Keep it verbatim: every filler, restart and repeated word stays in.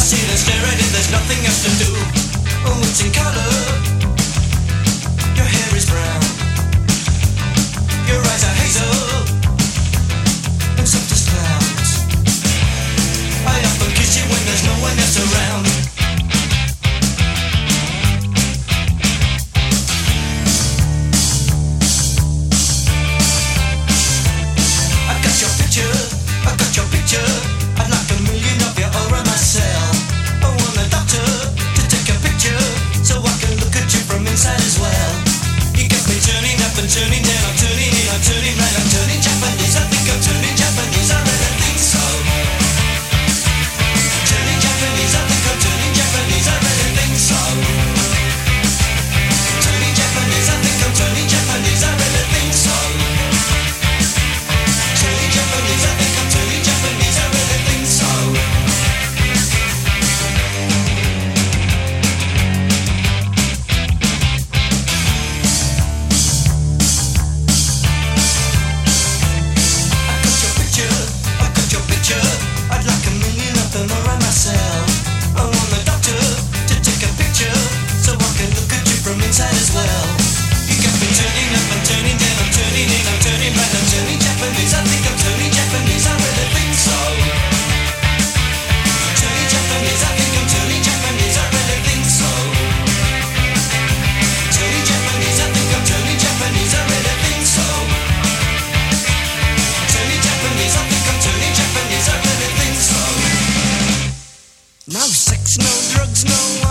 see the stare at it, there's nothing else to do. Oh, it's in color. Your hair is brown. Your eyes are hazel and soft as clouds. I often kiss you when there's no one else around. I got your picture, I got your picture. I'd like a million of you all around my cell. I want a doctor to take a picture so I can look at you from inside as well. You got me turning up and turning down, I'm turning in, I'm turning right, I'm turning Japanese. I think I'm turning Japanese, I really think so. Turning Japanese, I think I'm turning Japanese, I really think so. Turning Japanese, I think I'm turning Japanese, I really think so. Turning Japanese, I think I'm turning Japanese, I really think so. I got your picture, I got your picture. I'd like a million of them around myself. I want the doctor to take a picture so I can look at you from inside as well. You got me turning up and turning down, I'm turning in, I'm turning right, I'm turning Japanese. I think I'm turning Japanese, I really think so. Turning Japanese, I think I'm turning Japanese, I really think so. Turning Japanese, I think I'm turning Japanese, I really think so. Turning Japanese, I think I'm turning Japanese, I really think so. No sex, no drugs, no